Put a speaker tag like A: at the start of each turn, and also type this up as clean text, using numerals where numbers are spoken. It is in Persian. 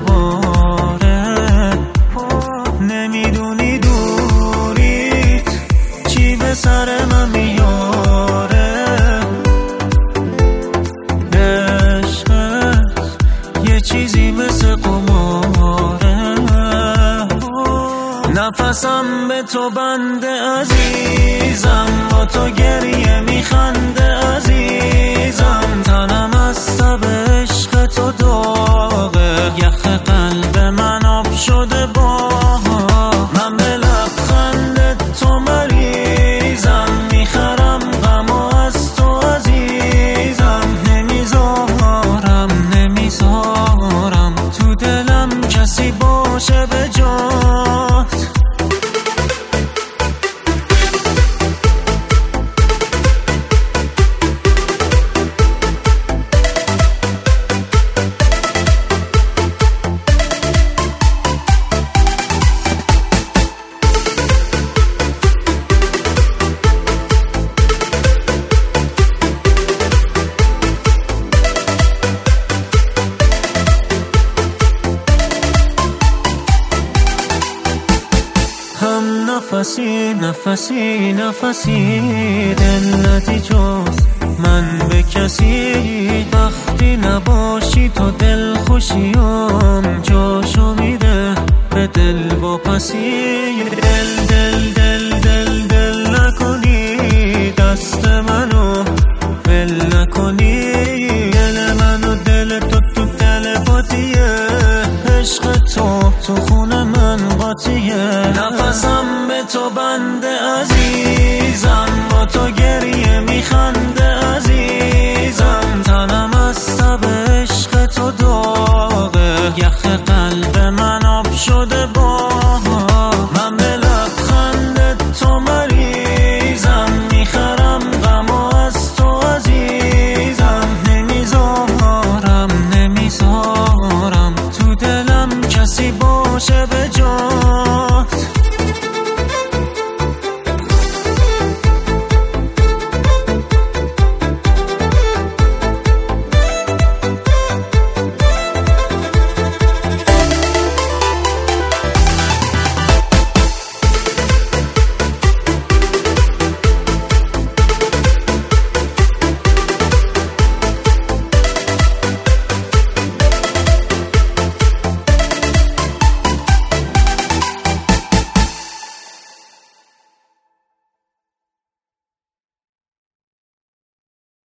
A: دوباره. نمیدونی دوریت چی به سر من میاره. عشقت یه چیزی مثل قماره. نفسم به تو بنده عزیزم، با تو گریه میخنده عزیزم. تنم از تب عشق تو داغه، یخ قلب من آب شده من به لبخند تو مریضم. میخرم غمو از تو عزیزم. نمیذارم تو دلم کسی باشه به جات. هم نفسی دل ندی جز من به کسی. وقتی نباشی تو دل خوشیم جاشو میده به دل واپسی. دل نکنی دست منو ول نکنی. دل منو دل تو دل باتیه. عشق تو خون من قاطیه. نفسم به تو بنده عزیزم، با تو گریه میخنده عزیزم. تنم از تب عشق تو داغه، یخ قلب من آب شده من به لبخند تو مریضم. میخرم غمو از تو عزیزم. نمیذارم تو دلم کسی باشه